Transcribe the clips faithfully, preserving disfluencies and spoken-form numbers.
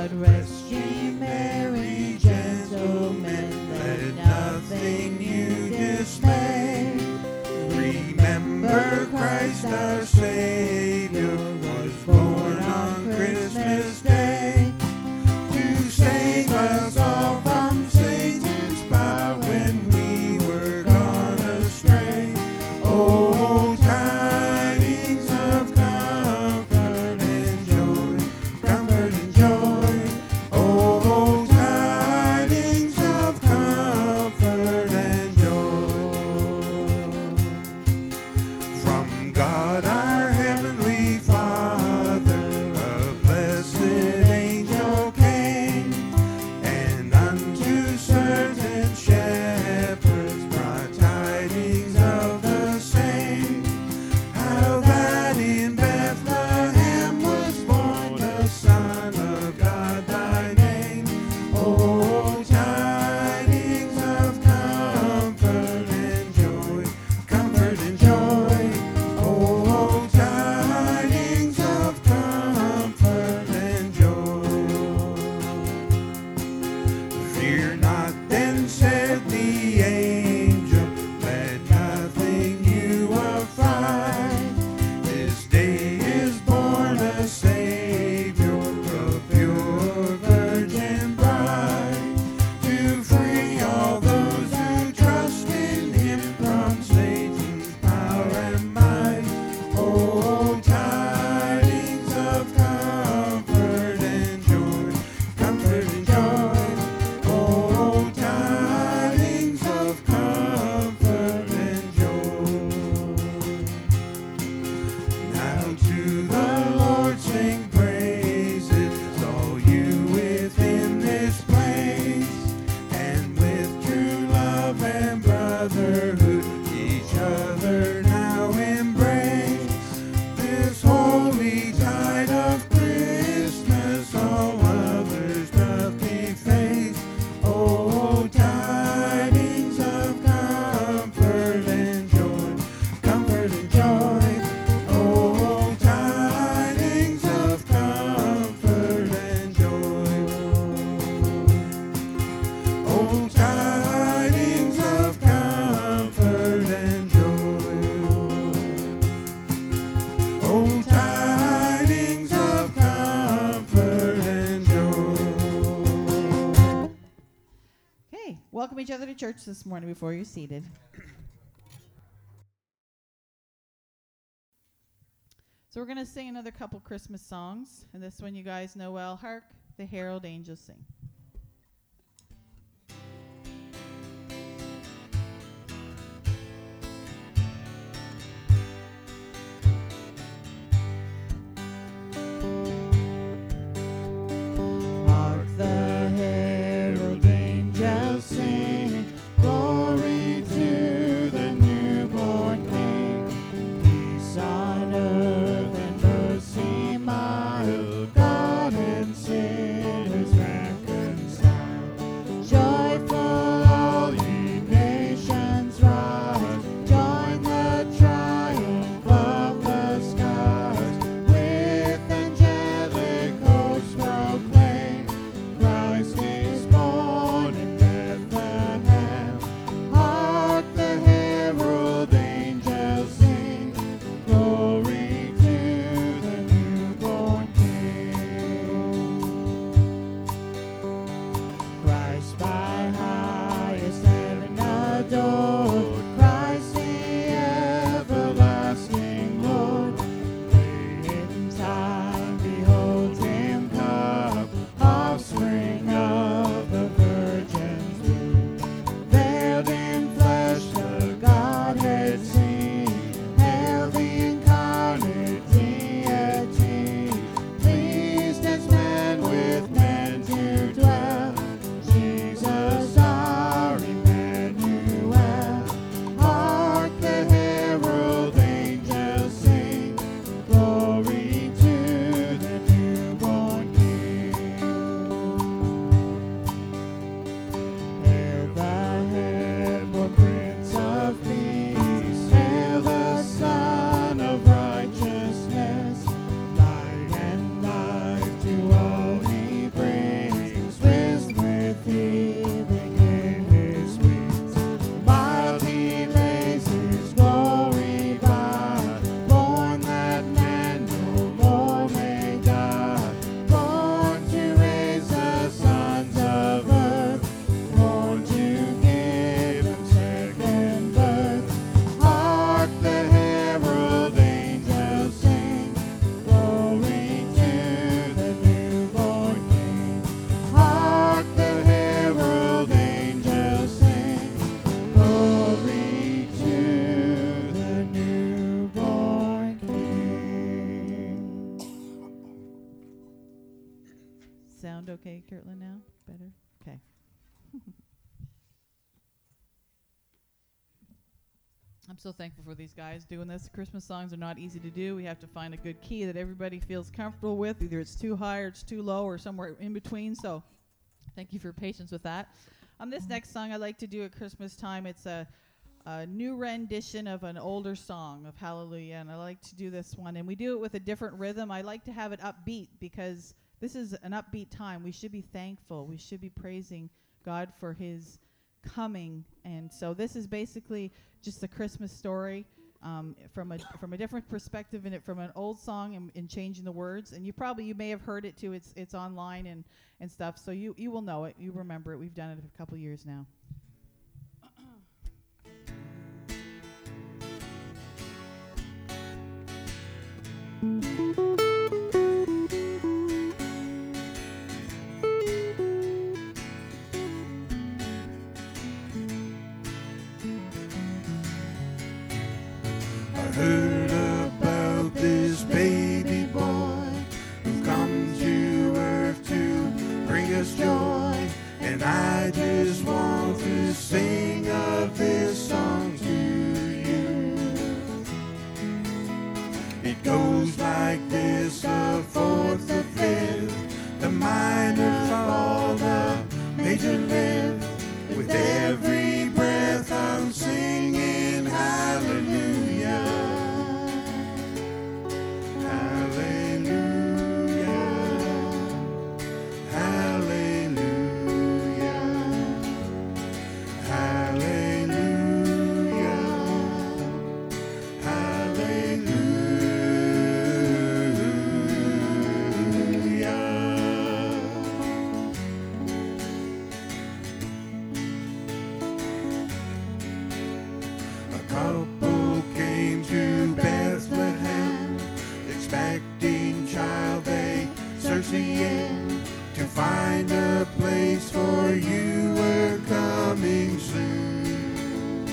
God rest ye merry gentlemen, let nothing you dismay. Remember Christ our Savior was born on Christmas Day to save us all from Satan's power when we were gone astray. Oh, tidings of comfort and joy, comfort and joy. Oh, tidings of comfort and joy. From God our Heavenly Father, a blessed angel came, and unto certain shepherds brought tidings of the same, how that in Bethlehem was born the Son of God, thy name. Oh, tidings of comfort and joy, comfort and joy. Oh, tidings of comfort and joy. Fear not, then said the angel, let nothing you affright. This day is born a Savior, a pure virgin bride, to free all those who trust in him from Satan's power and might. Oh, tidings of comfort and joy, comfort and joy. Oh, tidings of comfort and joy. Now to the Lord sing praises, all you within this place, and with true love and brotherhood each other now embrace. This holy tide of Christmas all others doth deface. Oh, tidings of comfort and joy, comfort and joy. Oh, tidings of comfort and joy. Oh, tidings of comfort and joy. Oh, tidings of comfort and joy. Okay, welcome each other to church this morning before you're seated. So we're going to sing another couple Christmas songs, and this one you guys know well. Hark, the herald angels sing. Hark the herald angels sing, glory to the newborn King. Peace on earth and mercy mild, God and sinners reckoned okay, Kirtland, now? Better? Okay. I'm so thankful for these guys doing this. Christmas songs are not easy to do. We have to find a good key that everybody feels comfortable with. Either it's too high or it's too low or somewhere in between. So thank you for your patience with that. On this next song I like to do at Christmas time, it's a, a new rendition of an older song of Hallelujah. And I like to do this one. And we do it with a different rhythm. I like to have it upbeat because this is an upbeat time. We should be thankful. We should be praising God for his coming. And so this is basically just a Christmas story um, from a from a different perspective, in it from an old song and, and changing the words. And you probably you may have heard it too. It's it's online and and stuff, so you you will know it. You remember it. We've done it a couple years now. Heard about this baby boy who comes to earth to bring us joy, and I just want to sing of this song to you. It goes like this: a fourth, a fifth, the minor fall, the major lift. With every breath I'm singing hallelujah. To find a place for you were coming soon.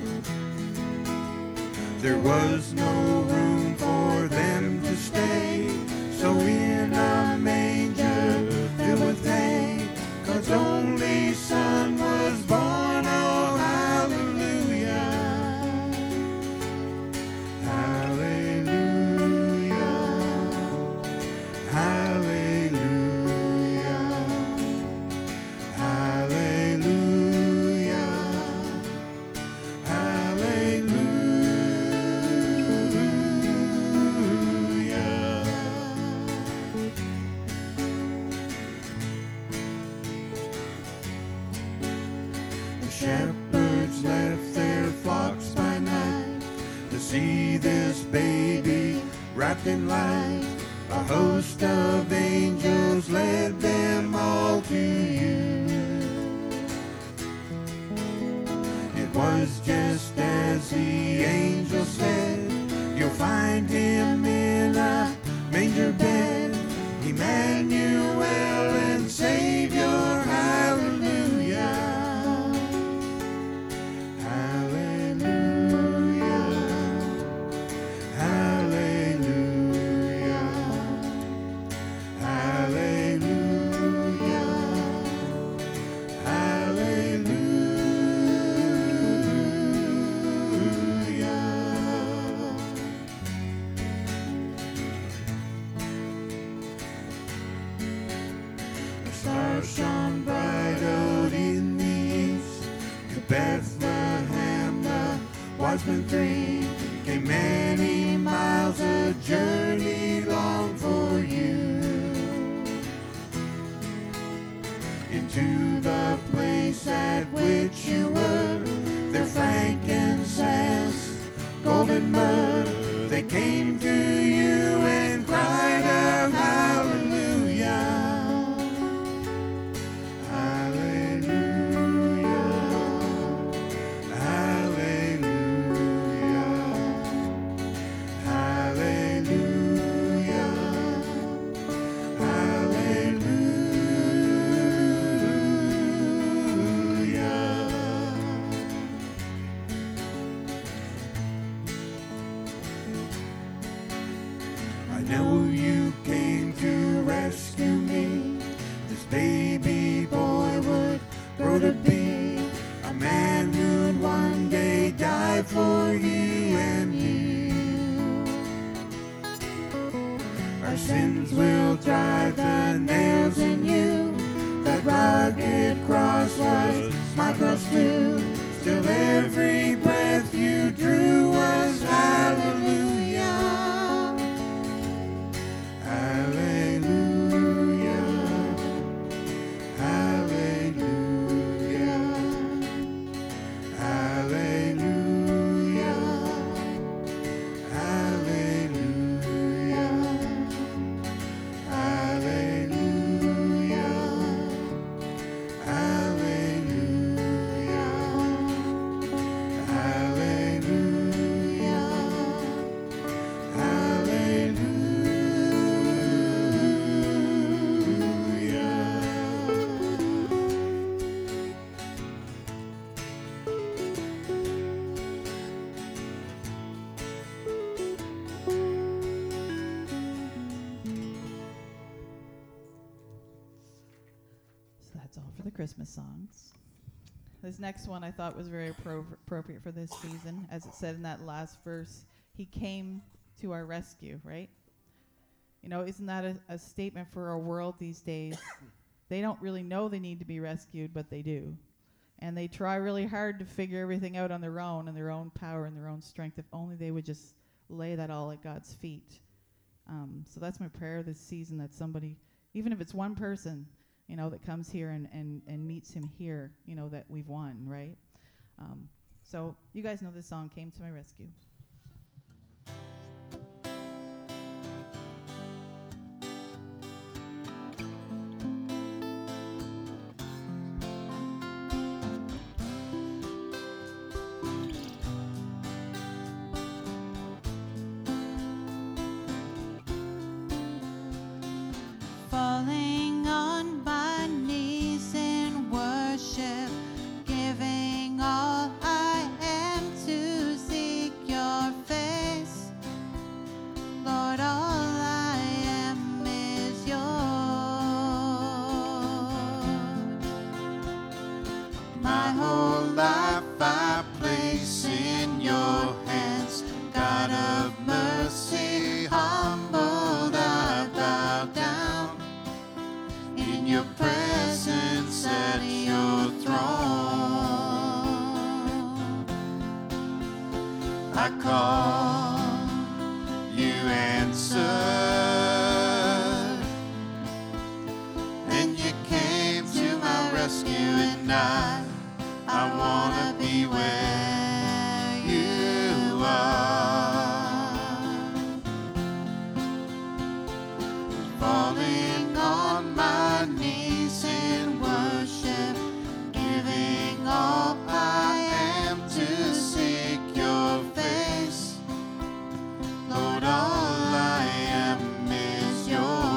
There was no room for them to stay, so in a manger filled with hay, God's only son was born. Oh, hallelujah, hallelujah, hallelujah. Shepherds left their flocks by night to see this baby wrapped in light. A host of angels led them all to you. It was just as the angel said, you'll find him in a manger bed, Emmanuel and Savior, hallelujah. Shone bright out in the east. To Bethlehem the wise men three came many miles, a journey long for you. Into the place at which you were, their frankincense, gold and myrrh, they came to you and cried out hallelujah. I know you came to rescue me. This baby till every breath you drew was hallelujah. Hallelujah. Hallelujah. Hallelujah. Hallelujah. Hallelujah. Hallelujah. Hallelujah. So that's all for the Christmas songs. This next one I thought was very appro- appropriate for this season. As it said in that last verse, he came to our rescue, right? You know, isn't that a, a statement for our world these days? They don't really know they need to be rescued, but they do. And they try really hard to figure everything out on their own and their own power and their own strength, if only they would just lay that all at God's feet. Um, so that's my prayer this season, that somebody, even if it's one person, you know, that comes here and, and, and meets him here, you know, that we've won, right? Um, so you guys know this song, Came to My Rescue. Falling on my knees in worship, giving all I am to seek your face. Lord, all I am is yours. My whole life I place in your hands, God of mercy, humbled I bow down in your presence at your throne. I call, you answered, and you came to my rescue, and I I wanna be where you are. Falling on my knees in worship, giving all I am to seek your face. Lord, all I am is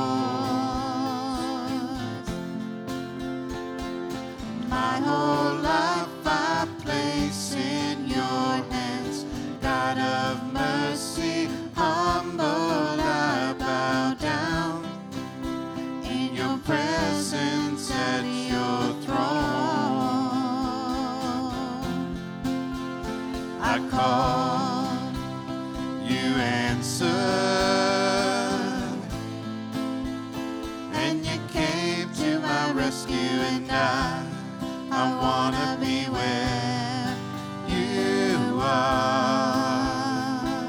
yours. My whole life I place in your hands, God of mercy, humble I bow down in your presence at your throne. I called, you answered, and you came to my rescue, and I I wanna be where you are.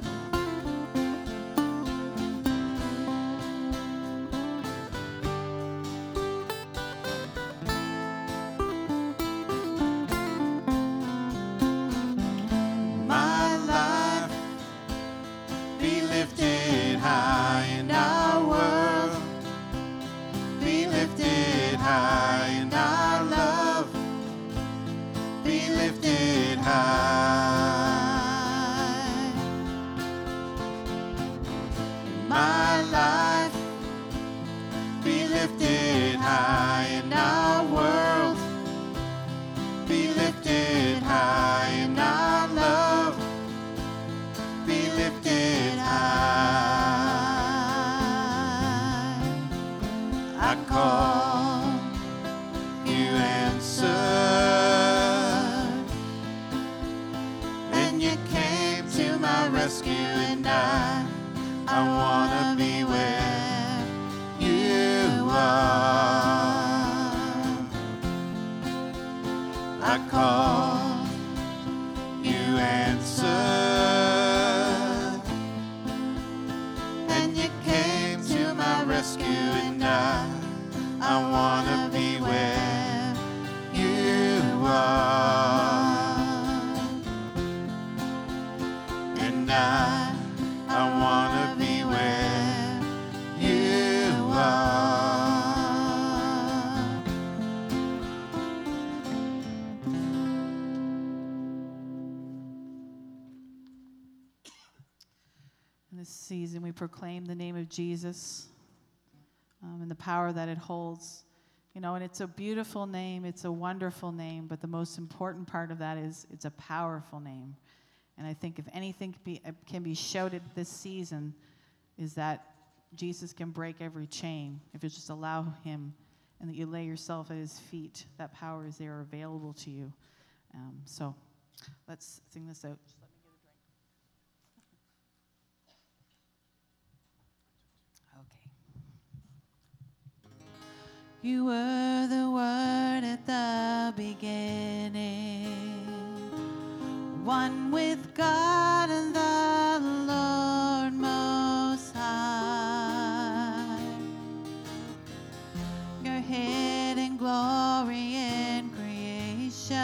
My life be lifted high, in our world be lifted high, in our love be lifted high. My life be lifted high, in our world be lifted high, in our love be lifted high. I call, you answered, and you came to my rescue, and I I wanna be where you are. I call, answered, and you came to my rescue, and I, I wanna be where you are, and I, I wanna be where you are. In this season, we proclaim the name of Jesus um, and the power that it holds. You know, and it's a beautiful name, it's a wonderful name, but the most important part of that is it's a powerful name. And I think if anything can be, can be shouted this season is that Jesus can break every chain if you just allow him and that you lay yourself at his feet. That power is there available to you. Um, so let's sing this out. Just let me get a drink. Okay. You were the Word at the beginning, one with God and the Lord Most High. Your hidden glory in creation,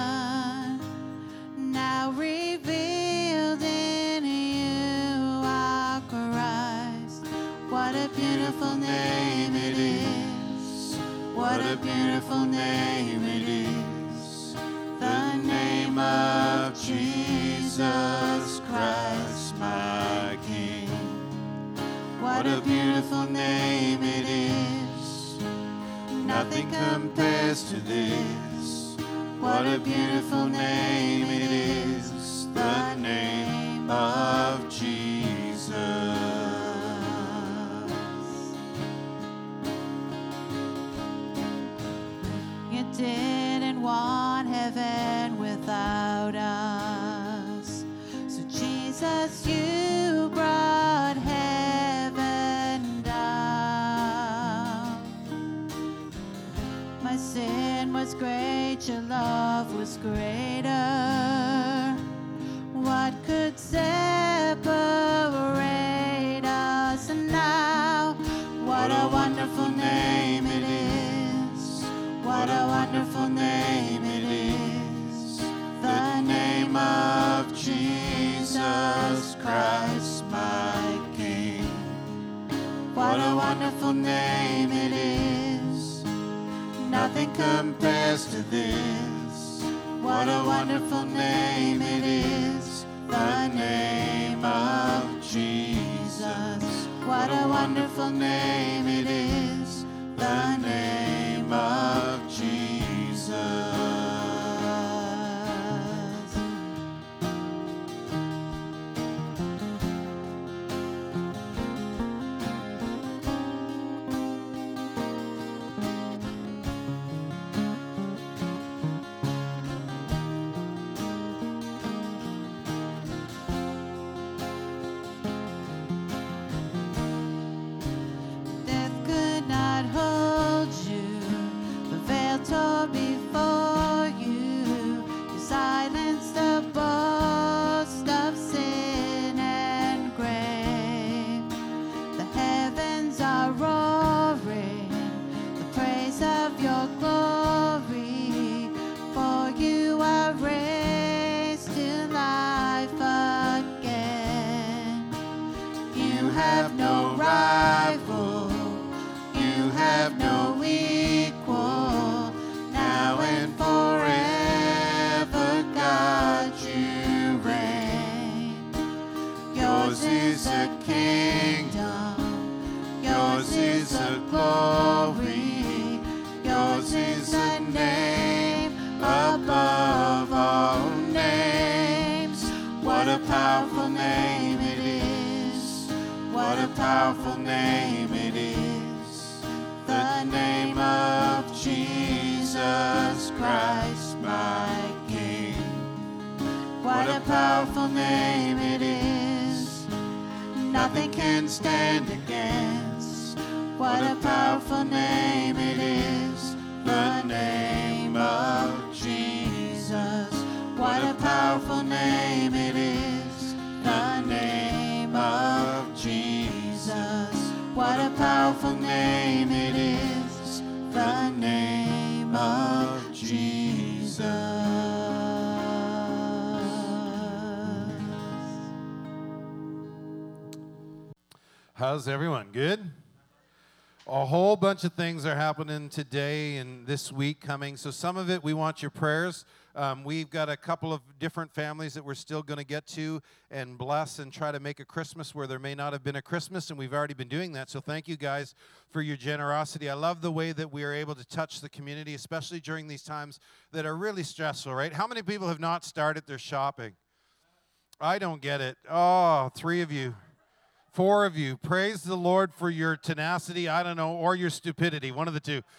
now revealed in you, our Christ. What a beautiful name it is. What a beautiful name it is. The name of Jesus Christ, my King. What a beautiful name it is. Nothing compares to this. What a beautiful name it is. The name of Jesus. You didn't want heaven without us, so Jesus, you brought heaven down. My sin was great, your love was greater. What could separate us? And now, what a wonderful name it is. What a wonderful name it is. The name of Jesus Christ, my King. What a wonderful name it is. Nothing compares to this. What a wonderful name it is. The name of Jesus. What a wonderful name it is. The name of Jesus. Death could not hold you. The veil tore before you. You silenced the boast of sin and grave. The heavens are roaring the praise of your glory. For you are raised to life again. You have no rival. You have no equal. Now and forever, God, you reign. Yours is a kingdom. Yours is a glory. Yours is a name above all names. What a powerful name it is. What a powerful name it is. The name of Jesus Christ, my King. What a powerful name it is. Nothing can stand against. What a powerful name it is. The name of Jesus. What a powerful powerful name it is, the name of Jesus. What a powerful name it is, the name of Jesus. How's everyone? Good? A whole bunch of things are happening today and this week coming. So some of it, we want your prayers. Um, we've got a couple of different families that we're still going to get to and bless and try to make a Christmas where there may not have been a Christmas, and we've already been doing that. So thank you guys for your generosity. I love the way that we are able to touch the community, especially during these times that are really stressful, right? How many people have not started their shopping? I don't get it. Oh, three of you. Four of you. Praise the Lord for your tenacity, I don't know, or your stupidity, one of the two.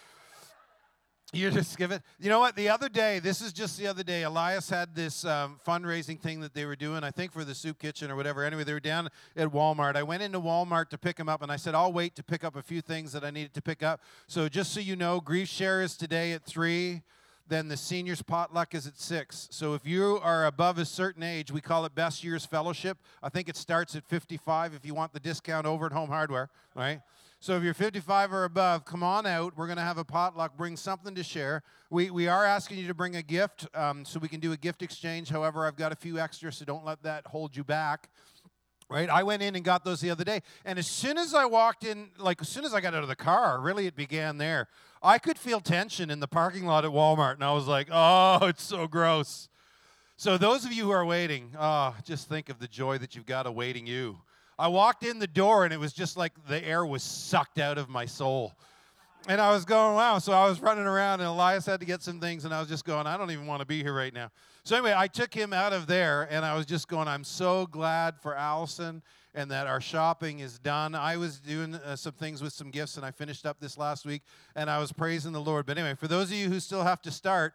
You just give it. You know what? The other day, this is just the other day, Elias had this um, fundraising thing that they were doing, I think for the soup kitchen or whatever. Anyway, they were down at Walmart. I went into Walmart to pick him up, and I said, I'll wait to pick up a few things that I needed to pick up. So just so you know, Grief Share is today at three. Then the seniors potluck is at six. So if you are above a certain age, we call it Best Years Fellowship. I think it starts at fifty-five if you want the discount over at Home Hardware, right? So if you're fifty-five or above, come on out. We're going to have a potluck. Bring something to share. We we are asking you to bring a gift um, so we can do a gift exchange. However, I've got a few extras, so don't let that hold you back. Right? I went in and got those the other day. And as soon as I walked in, like as soon as I got out of the car, really it began there. I could feel tension in the parking lot at Walmart, and I was like, oh, it's so gross. So those of you who are waiting, oh, just think of the joy that you've got awaiting you. I walked in the door, and it was just like the air was sucked out of my soul. And I was going, wow. So I was running around, and Elias had to get some things, and I was just going, I don't even want to be here right now. So anyway, I took him out of there, and I was just going, I'm so glad for Allison and that our shopping is done. I was doing uh, some things with some gifts, and I finished up this last week, and I was praising the Lord. But anyway, for those of you who still have to start,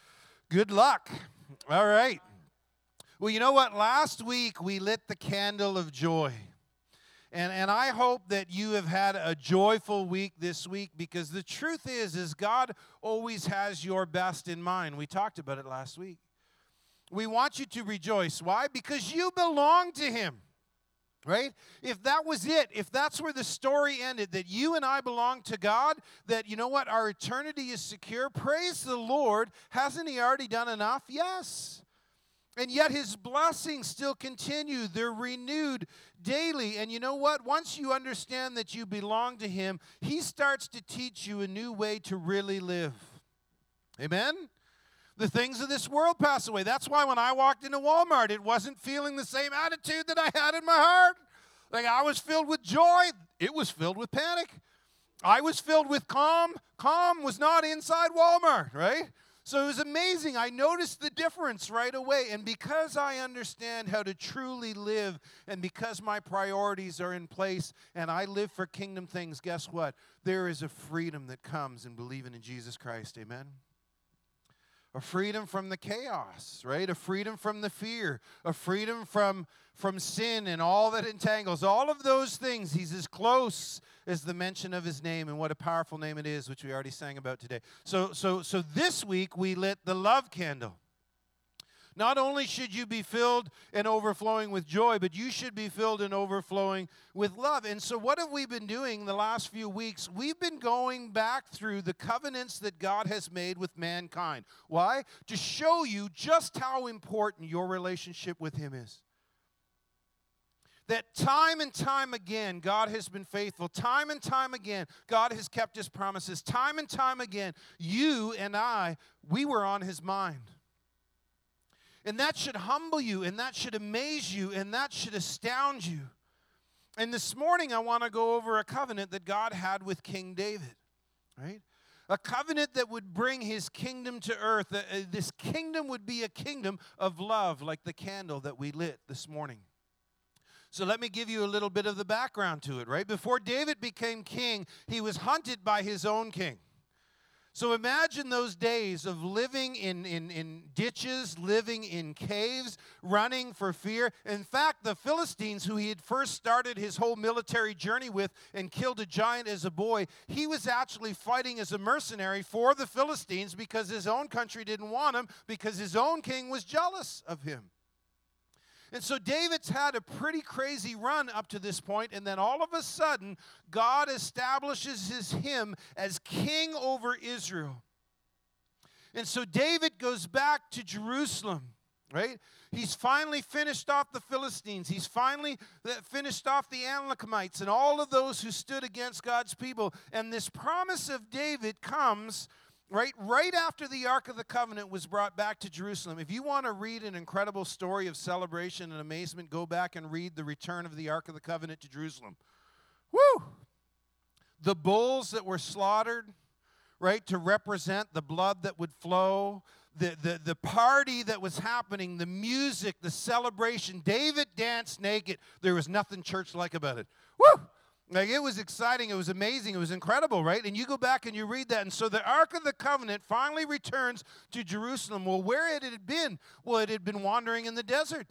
good luck. All right. Well, you know what? Last week, we lit the candle of joy. And and I hope that you have had a joyful week this week, because the truth is, is God always has your best in mind. We talked about it last week. We want you to rejoice. Why? Because you belong to Him. Right? If that was it, if that's where the story ended, that you and I belong to God, that, you know what, our eternity is secure, praise the Lord. Hasn't He already done enough? Yes. And yet His blessings still continue. They're renewed daily. And you know what? Once you understand that you belong to Him, He starts to teach you a new way to really live. Amen? The things of this world pass away. That's why when I walked into Walmart, it wasn't feeling the same attitude that I had in my heart. Like I was filled with joy. It was filled with panic. I was filled with calm. Calm was not inside Walmart, right? So it was amazing. I noticed the difference right away. And because I understand how to truly live, and because my priorities are in place and I live for kingdom things, guess what? There is a freedom that comes in believing in Jesus Christ. Amen? A freedom from the chaos, right? A freedom from the fear. A freedom from, from sin and all that entangles. All of those things, He's as close as the mention of His name, and what a powerful name it is, which we already sang about today. So, so, so this week we lit the love candle. Not only should you be filled and overflowing with joy, but you should be filled and overflowing with love. And so what have we been doing the last few weeks? We've been going back through the covenants that God has made with mankind. Why? To show you just how important your relationship with Him is. That time and time again, God has been faithful. Time and time again, God has kept His promises. Time and time again, you and I, we were on His mind. And that should humble you, and that should amaze you, and that should astound you. And this morning, I want to go over a covenant that God had with King David, right? A covenant that would bring His kingdom to earth. Uh, this kingdom would be a kingdom of love, like the candle that we lit this morning. So let me give you a little bit of the background to it, right? Before David became king, he was hunted by his own king. So imagine those days of living in, in, in ditches, living in caves, running for fear. In fact, the Philistines, who he had first started his whole military journey with and killed a giant as a boy, he was actually fighting as a mercenary for the Philistines because his own country didn't want him, because his own king was jealous of him. And so David's had a pretty crazy run up to this point, and then all of a sudden, God establishes his, him as king over Israel. And so David goes back to Jerusalem, right? He's finally finished off the Philistines. He's finally finished off the Amalekite and all of those who stood against God's people. And this promise of David comes Right, right after the Ark of the Covenant was brought back to Jerusalem. If you want to read an incredible story of celebration and amazement, go back and read the return of the Ark of the Covenant to Jerusalem. Woo! The bulls that were slaughtered, right, to represent the blood that would flow, the, the, the party that was happening, the music, the celebration. David danced naked. There was nothing church-like about it. Woo! Like, it was exciting, it was amazing, it was incredible, right? And you go back and you read that, and so the Ark of the Covenant finally returns to Jerusalem. Well, where had it been? Well, it had been wandering in the desert.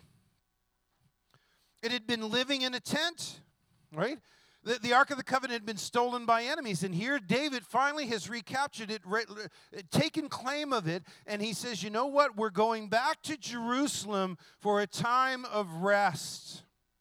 It had been living in a tent, right? The, the Ark of the Covenant had been stolen by enemies, and here David finally has recaptured it, re, taken claim of it, and he says, you know what? We're going back to Jerusalem for a time of rest.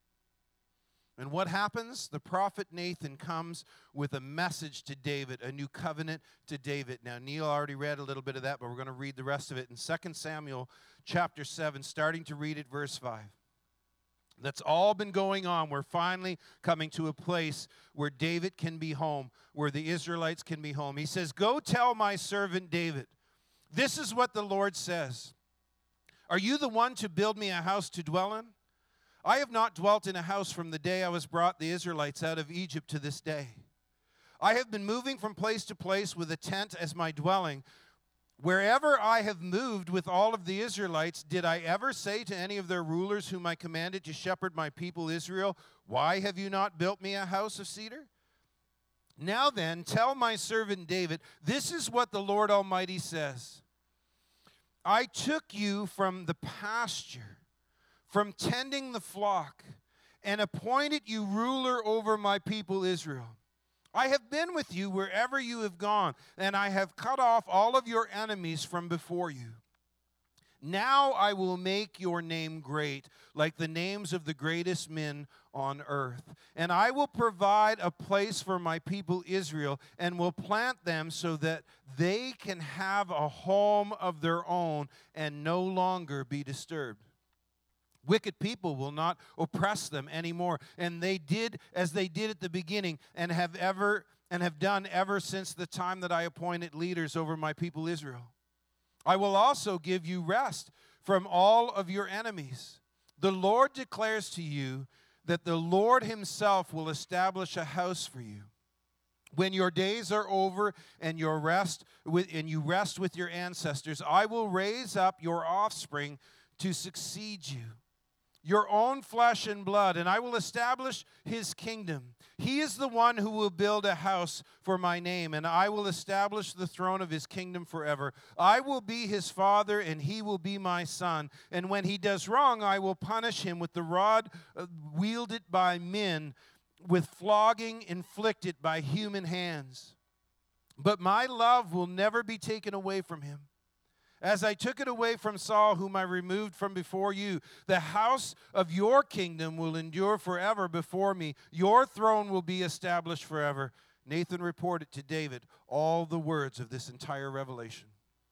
And what happens? The prophet Nathan comes with a message to David, a new covenant to David. Now, Neil already read a little bit of that, but we're going to read the rest of it in Second Samuel chapter seven, starting to read at verse five. That's all been going on. We're finally coming to a place where David can be home, where the Israelites can be home. He says, go tell my servant David, this is what the Lord says. Are you the one to build me a house to dwell in? I have not dwelt in a house from the day I was brought the Israelites out of Egypt to this day. I have been moving from place to place with a tent as my dwelling. Wherever I have moved with all of the Israelites, did I ever say to any of their rulers whom I commanded to shepherd my people Israel, why have you not built me a house of cedar? Now then, tell my servant David, this is what the Lord Almighty says. I took you from the pasture, from tending the flock, and appointed you ruler over my people Israel. I have been with you wherever you have gone, and I have cut off all of your enemies from before you. Now I will make your name great, like the names of the greatest men on earth. And I will provide a place for my people Israel, and will plant them so that they can have a home of their own and no longer be disturbed. Wicked people will not oppress them anymore. And they did as they did at the beginning and have ever and have done ever since the time that I appointed leaders over my people Israel. I will also give you rest from all of your enemies. The Lord declares to you that the Lord himself will establish a house for you. When your days are over and your rest with, and you rest with your ancestors, I will raise up your offspring to succeed you, your own flesh and blood, and I will establish his kingdom. He is the one who will build a house for my name, and I will establish the throne of his kingdom forever. I will be his father, and he will be my son. And when he does wrong, I will punish him with the rod wielded by men, with flogging inflicted by human hands. But my love will never be taken away from him. As I took it away from Saul, whom I removed from before you, the house of your kingdom will endure forever before me. Your throne will be established forever. Nathan reported to David all the words of this entire revelation.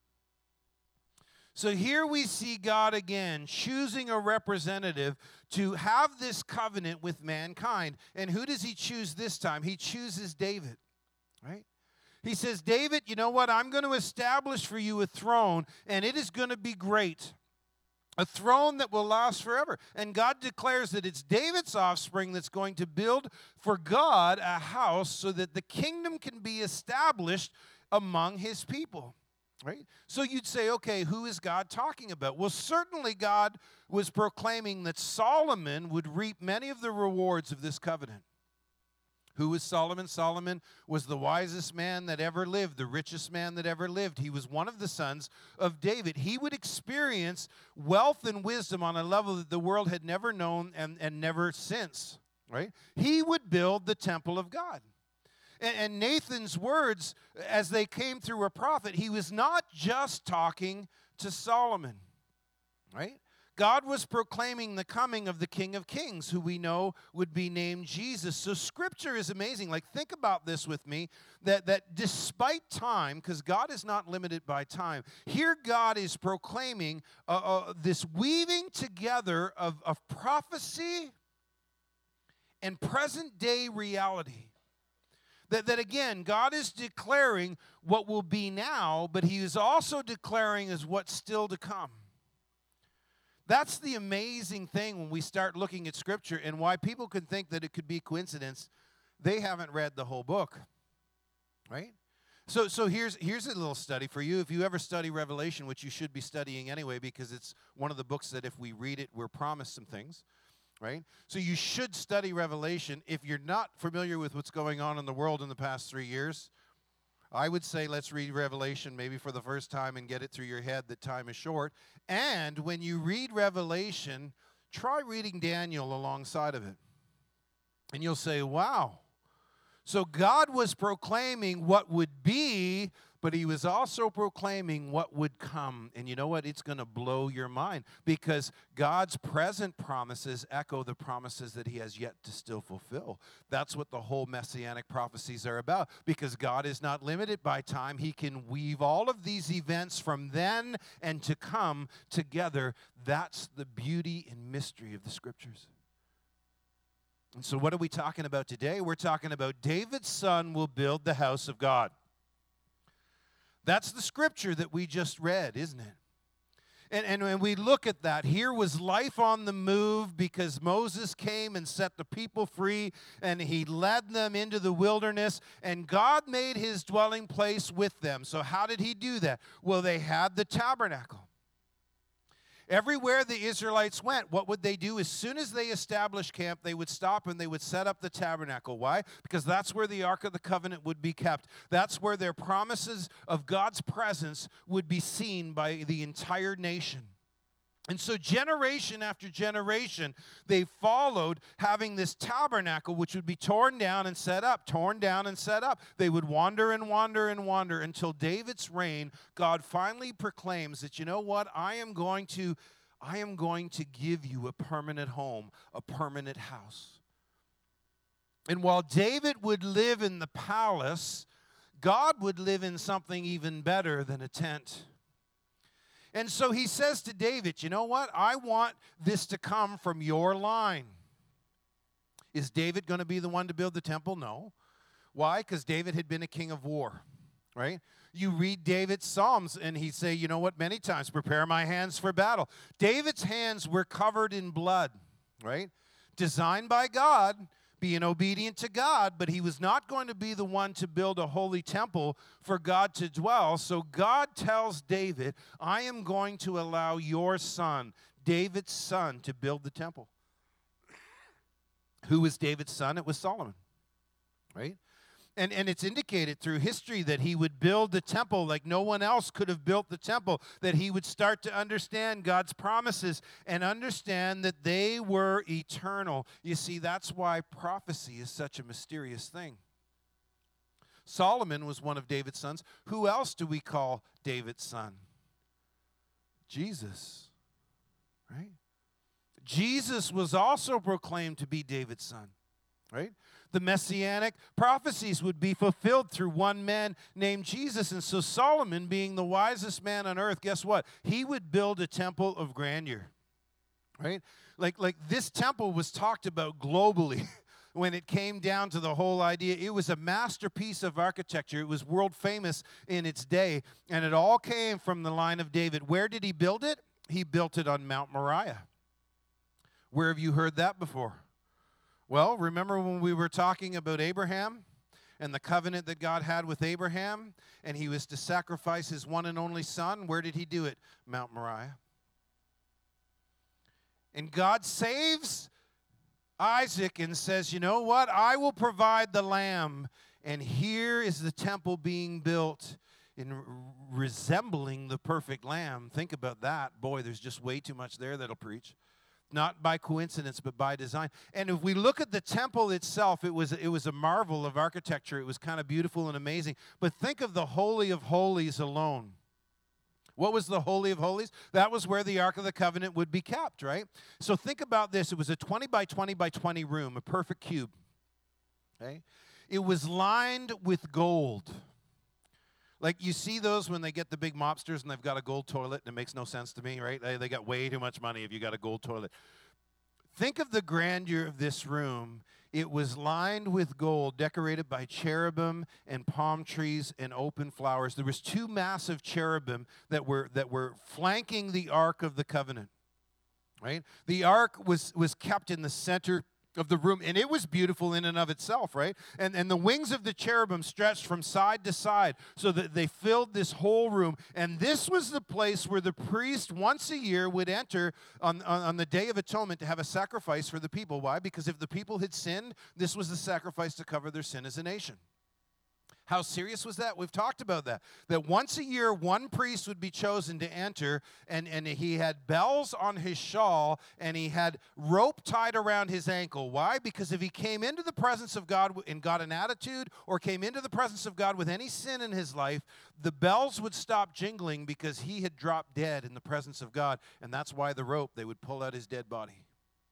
So here we see God again choosing a representative to have this covenant with mankind. And who does he choose this time? He chooses David, right? He says, David, you know what? I'm going to establish for you a throne, and it is going to be great. A throne that will last forever. And God declares that it's David's offspring that's going to build for God a house so that the kingdom can be established among his people. Right? So you'd say, okay, who is God talking about? Well, certainly God was proclaiming that Solomon would reap many of the rewards of this covenant. Who was Solomon? Solomon was the wisest man that ever lived, the richest man that ever lived. He was one of the sons of David. He would experience wealth and wisdom on a level that the world had never known and, and never since, right? He would build the temple of God. And, and Nathan's words, as they came through a prophet, he was not just talking to Solomon, right? God was proclaiming the coming of the King of Kings, who we know would be named Jesus. So Scripture is amazing. Like, think about this with me, that, that despite time, because God is not limited by time, here God is proclaiming uh, uh, this weaving together of, of prophecy and present-day reality. That, that, again, God is declaring what will be now, but he is also declaring as what's still to come. That's the amazing thing when we start looking at Scripture, and why people can think that it could be coincidence. They haven't read the whole book, right? So so here's, here's a little study for you. If you ever study Revelation, which you should be studying anyway, because it's one of the books that if we read it, we're promised some things, right? So you should study Revelation. If you're not familiar with what's going on in the world in the past three years, I would say let's read Revelation maybe for the first time and get it through your head that time is short. And when you read Revelation, try reading Daniel alongside of it. And you'll say, wow. So God was proclaiming what would be, but he was also proclaiming what would come. And you know what? It's going to blow your mind, because God's present promises echo the promises that he has yet to still fulfill. That's what the whole messianic prophecies are about, because God is not limited by time. He can weave all of these events from then and to come together. That's the beauty and mystery of the Scriptures. And so what are we talking about today? We're talking about David's son will build the house of God. That's the Scripture that we just read, isn't it? And, and when we look at that, here was life on the move, because Moses came and set the people free, and he led them into the wilderness, and God made his dwelling place with them. So how did he do that? Well, they had the tabernacle. Everywhere the Israelites went, what would they do? As soon as they established camp, they would stop and they would set up the tabernacle. Why? Because that's where the Ark of the Covenant would be kept. That's where their promises of God's presence would be seen by the entire nation. And so generation after generation, they followed having this tabernacle, which would be torn down and set up, torn down and set up. They would wander and wander and wander until David's reign. God finally proclaims that, you know what, I am going to, I am going to give you a permanent home, a permanent house. And while David would live in the palace, God would live in something even better than a tent. And so he says to David, you know what? I want this to come from your line. Is David going to be the one to build the temple? No. Why? Because David had been a king of war, right? You read David's Psalms, and he'd say, you know what, many times, prepare my hands for battle. David's hands were covered in blood, right? Designed by God, being obedient to God, but he was not going to be the one to build a holy temple for God to dwell. So God tells David, I am going to allow your son, David's son, to build the temple. Who was David's son? It was Solomon, right? And, and it's indicated through history that he would build the temple like no one else could have built the temple, that he would start to understand God's promises and understand that they were eternal. You see, that's why prophecy is such a mysterious thing. Solomon was one of David's sons. Who else do we call David's son? Jesus, right? Jesus was also proclaimed to be David's son, right? The messianic prophecies would be fulfilled through one man named Jesus. And so Solomon, being the wisest man on earth, guess what? He would build a temple of grandeur, right? Like, like this temple was talked about globally when it came down to the whole idea. It was a masterpiece of architecture. It was world famous in its day, and it all came from the line of David. Where did he build it? He built it on Mount Moriah. Where have you heard that before? Well, remember when we were talking about Abraham and the covenant that God had with Abraham, and he was to sacrifice his one and only son? Where did he do it? Mount Moriah. And God saves Isaac and says, you know what? I will provide the lamb. And here is the temple being built in resembling the perfect lamb. Think about that. Boy, there's just way too much there that'll preach. Not by coincidence, but by design. And if we look at the temple itself, it was, it was a marvel of architecture. It was kind of beautiful and amazing. But think of the Holy of Holies alone. What was the Holy of Holies? That was where the Ark of the Covenant would be kept, right? So think about this. It was a twenty by twenty by twenty room, a perfect cube. Okay? It was lined with gold. Like you see those when they get the big mobsters and they've got a gold toilet, and it makes no sense to me, right? They, they got way too much money if you got a gold toilet. Think of the grandeur of this room. It was lined with gold, decorated by cherubim and palm trees and open flowers. There was two massive cherubim that were that were flanking the Ark of the Covenant, right? The Ark was, was kept in the center of the room, and it was beautiful in and of itself, right? And and the wings of the cherubim stretched from side to side so that they filled this whole room. And this was the place where the priest once a year would enter on, on, on the Day of Atonement to have a sacrifice for the people. Why? Because if the people had sinned, this was the sacrifice to cover their sin as a nation. How serious was that? We've talked about that. That once a year, one priest would be chosen to enter, and, and he had bells on his shawl, and he had rope tied around his ankle. Why? Because if he came into the presence of God and got an attitude, or came into the presence of God with any sin in his life, the bells would stop jingling because he had dropped dead in the presence of God, and that's why the rope, they would pull out his dead body.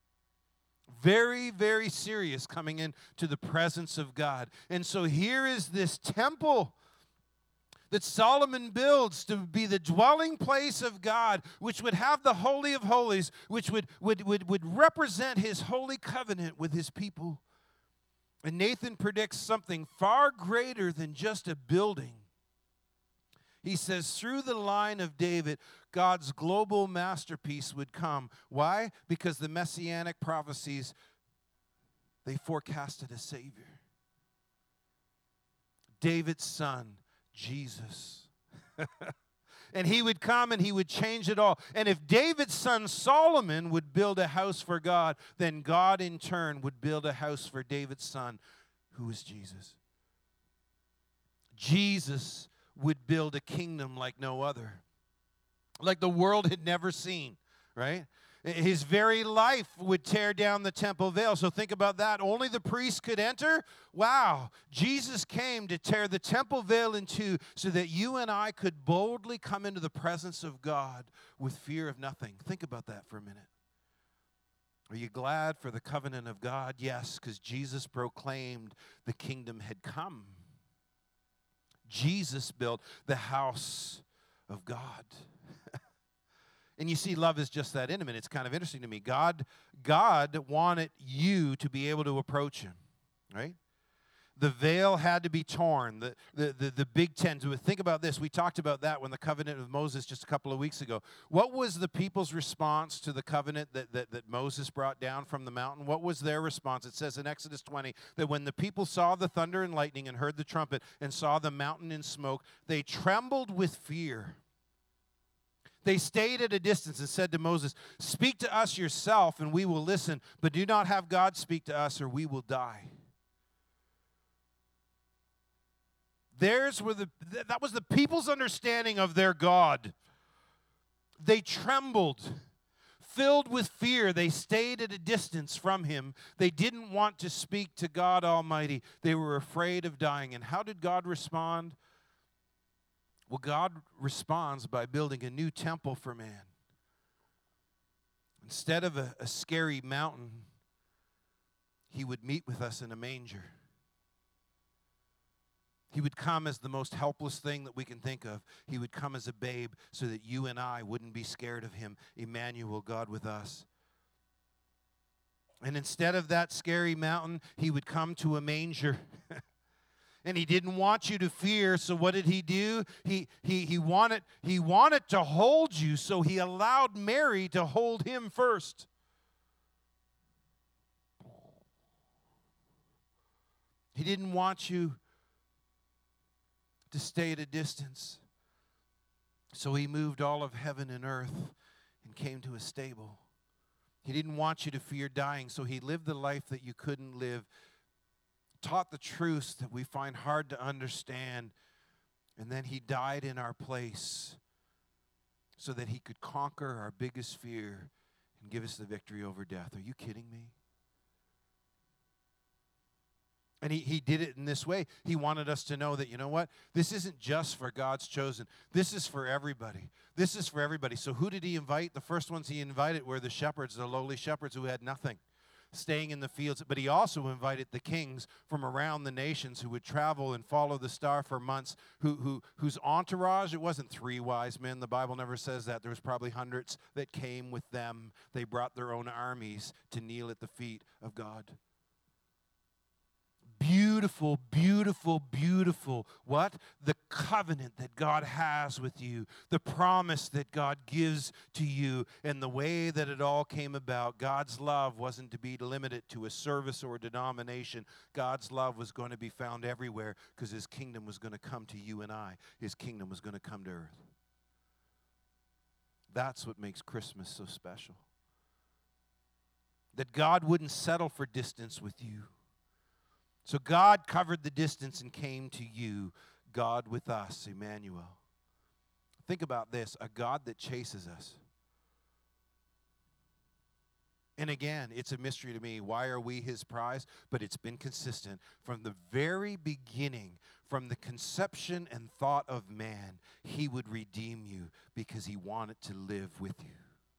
Very, very serious coming into the presence of God. And so here is this temple that Solomon builds to be the dwelling place of God, which would have the Holy of Holies, which would, would, would, would represent his holy covenant with his people. And Nathan predicts something far greater than just a building. He says, through the line of David, God's global masterpiece would come. Why? Because the messianic prophecies, they forecasted a Savior. David's son, Jesus. And he would come and he would change it all. And if David's son Solomon would build a house for God, then God in turn would build a house for David's son, who is Jesus. Jesus would build a kingdom like no other, like the world had never seen, right? His very life would tear down the temple veil. So think about that. Only the priest could enter. Wow. Jesus came to tear the temple veil in two so that you and I could boldly come into the presence of God with fear of nothing. Think about that for a minute. Are you glad for the covenant of God? Yes, because Jesus proclaimed the kingdom had come. Jesus built the house of God. And you see, love is just that intimate. It's kind of interesting to me. God, God wanted you to be able to approach him, right? The veil had to be torn. The, the, the, the big tent. Think about this. We talked about that when the covenant of Moses just a couple of weeks ago. What was the people's response to the covenant that, that, that Moses brought down from the mountain? What was their response? It says in Exodus twenty that when the people saw the thunder and lightning and heard the trumpet and saw the mountain in smoke, they trembled with fear. They stayed at a distance and said to Moses, "Speak to us yourself and we will listen, but do not have God speak to us or we will die." Theirs were the, that was the people's understanding of their God. They trembled, filled with fear. They stayed at a distance from him. They didn't want to speak to God Almighty. They were afraid of dying. And how did God respond? Well, God responds by building a new temple for man. Instead of a, a scary mountain, he would meet with us in a manger. He would come as the most helpless thing that we can think of. He would come as a babe so that you and I wouldn't be scared of him. Emmanuel, God with us. And instead of that scary mountain, he would come to a manger. And he didn't want you to fear, so what did he do? He, he, he, wanted, he wanted to hold you, so he allowed Mary to hold him first. He didn't want you to stay at a distance. So he moved all of heaven and earth and came to a stable. He didn't want you to fear dying, so he lived the life that you couldn't live, taught the truths that we find hard to understand, and then he died in our place so that he could conquer our biggest fear and give us the victory over death. Are you kidding me? And he, he did it in this way. He wanted us to know that, you know what? This isn't just for God's chosen. This is for everybody. This is for everybody. So who did he invite? The first ones he invited were the shepherds, the lowly shepherds who had nothing, staying in the fields. But he also invited the kings from around the nations who would travel and follow the star for months, who, who, whose entourage, it wasn't three wise men. The Bible never says that. There was probably hundreds that came with them. They brought their own armies to kneel at the feet of God. Beautiful, beautiful, beautiful. What? The covenant that God has with you, the promise that God gives to you, and the way that it all came about. God's love wasn't to be limited to a service or a denomination. God's love was going to be found everywhere because his kingdom was going to come to you and I. His kingdom was going to come to earth. That's what makes Christmas so special. That God wouldn't settle for distance with you. So God covered the distance and came to you, God with us, Emmanuel. Think about this, a God that chases us. And again, it's a mystery to me. Why are we his prize? But it's been consistent from the very beginning, from the conception and thought of man, he would redeem you because he wanted to live with you.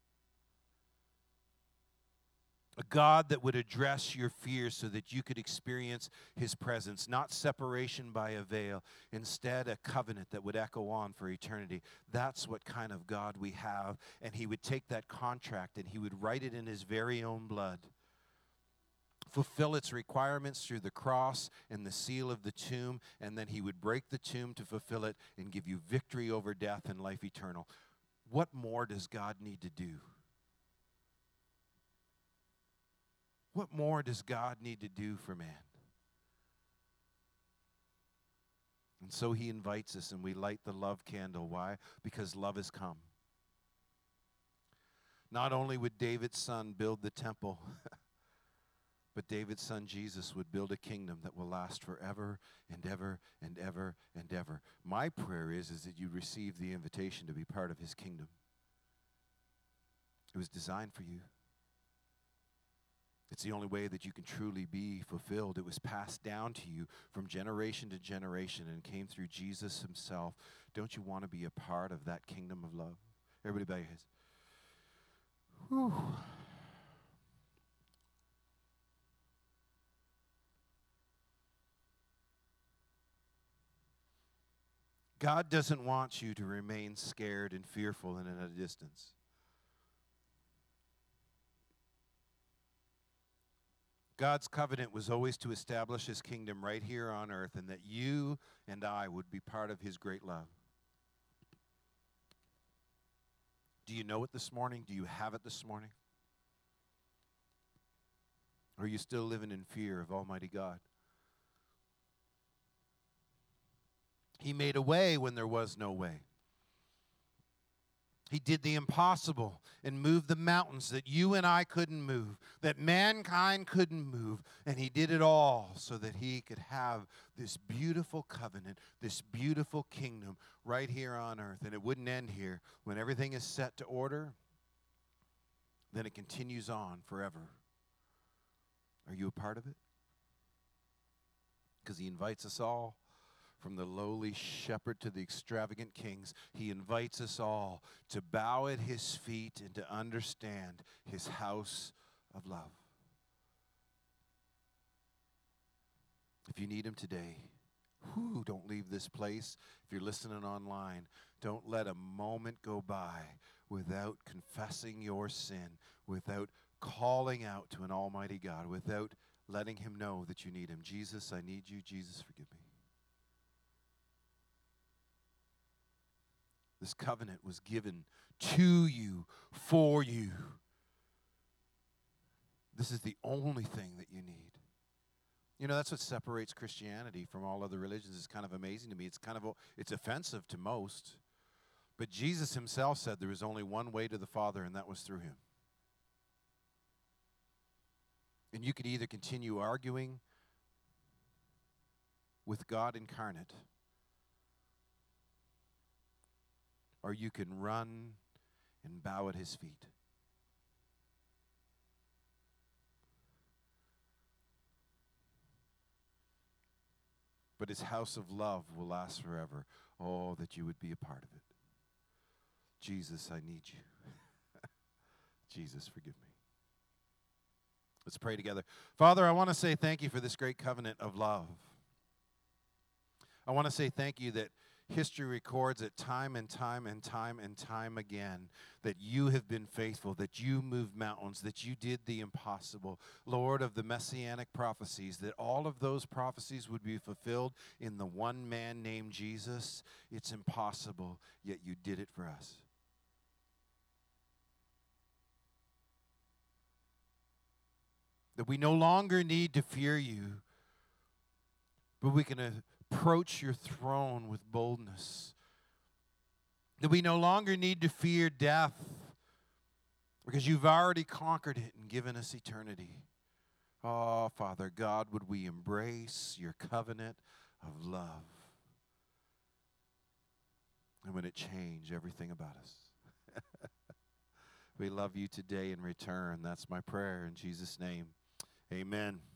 A God that would address your fears so that you could experience his presence, not separation by a veil, instead a covenant that would echo on for eternity. That's what kind of God we have, and he would take that contract and he would write it in his very own blood, fulfill its requirements through the cross and the seal of the tomb, and then he would break the tomb to fulfill it and give you victory over death and life eternal. What more does God need to do? What more does God need to do for man? And so he invites us, and we light the love candle. Why? Because love has come. Not only would David's son build the temple, but David's son Jesus would build a kingdom that will last forever and ever and ever and ever. My prayer is, is that you receive the invitation to be part of his kingdom. It was designed for you. It's the only way that you can truly be fulfilled. It was passed down to you from generation to generation and came through Jesus himself. Don't you want to be a part of that kingdom of love? Everybody bow your heads. Whew. God doesn't want you to remain scared and fearful and at a distance. God's covenant was always to establish his kingdom right here on earth, and that you and I would be part of his great love. Do you know it this morning? Do you have it this morning? Or are you still living in fear of Almighty God? He made a way when there was no way. He did the impossible and moved the mountains that you and I couldn't move, that mankind couldn't move, and he did it all so that he could have this beautiful covenant, this beautiful kingdom right here on earth. And it wouldn't end here. When everything is set to order, then it continues on forever. Are you a part of it? Because he invites us all. From the lowly shepherd to the extravagant kings, he invites us all to bow at his feet and to understand his house of love. If you need him today, whew, don't leave this place. If you're listening online, don't let a moment go by without confessing your sin, without calling out to an almighty God, without letting him know that you need him. Jesus, I need you. Jesus, forgive me. This covenant was given to you, for you. This is the only thing that you need. You know, that's what separates Christianity from all other religions. It's kind of amazing to me. It's kind of, it's offensive to most. But Jesus himself said there was only one way to the Father, and that was through him. And you could either continue arguing with God incarnate, or you can run and bow at his feet. But his house of love will last forever. Oh, that you would be a part of it. Jesus, I need you. Jesus, forgive me. Let's pray together. Father, I want to say thank you for this great covenant of love. I want to say thank you that history records it time and time and time and time again, that you have been faithful, that you moved mountains, that you did the impossible. Lord, of the messianic prophecies, that all of those prophecies would be fulfilled in the one man named Jesus. It's impossible, yet you did it for us. That we no longer need to fear you, but we can approach your throne with boldness. That we no longer need to fear death, because you've already conquered it and given us eternity. Oh, Father God, would we embrace your covenant of love, and would it change everything about us? We love you today in return. That's my prayer in Jesus' name. Amen.